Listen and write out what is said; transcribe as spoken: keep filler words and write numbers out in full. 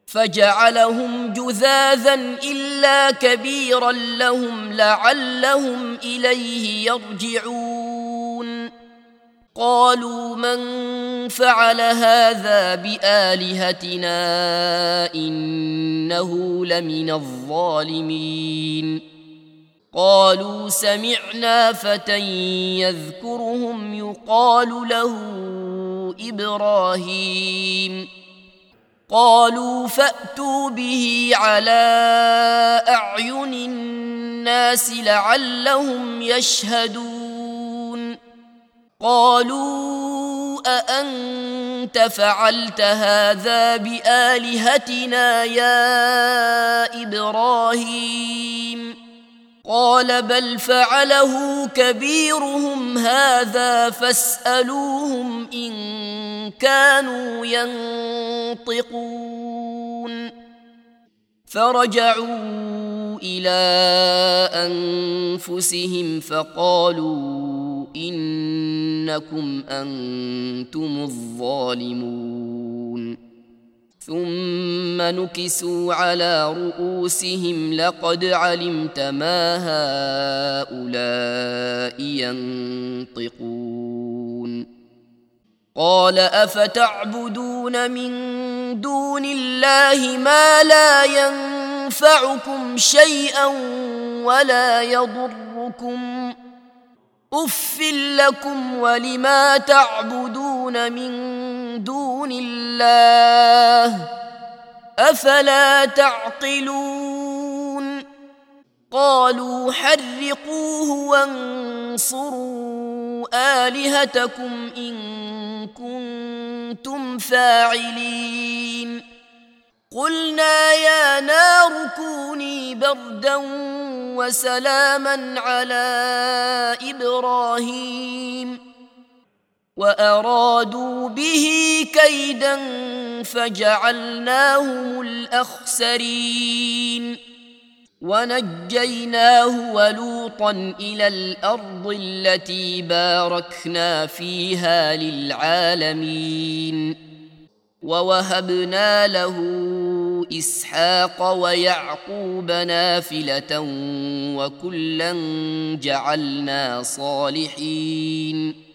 فجعلهم جذاذا إلا كبيرا لهم لعلهم إليه يرجعون. قالوا من فعل هذا بآلهتنا إنه لمن الظالمين. قالوا سمعنا فتى يذكرهم يقال له إبراهيم. قالوا فأتوا به على أعين الناس لعلهم يشهدون. قالوا أأنت فعلت هذا بآلهتنا يا إبراهيم؟ قال بل فعله كبيرهم هذا فاسألوهم إن كانوا ينطقون. فرجعوا إلى أنفسهم فقالوا إنكم أنتم الظالمون. ثم نكسوا على رؤوسهم لقد علمت ما هؤلاء ينطقون. قال أفتعبدون من دون الله ما لا ينفعكم شيئا ولا يضركم أف لكم ولما تعبدون من دون الله أفلا تعقلون. قالوا حرقوه وانصروا آلهتكم إن كنتم فاعلين. قلنا يا نار كوني بردا وسلاما على إبراهيم وأرادوا به كيدا فجعلناهم الأخسرين. ونجيناه ولوطا إلى الأرض التي باركنا فيها للعالمين. ووهبنا له إسحاق ويعقوب نافلة وكلا جعلنا صالحين.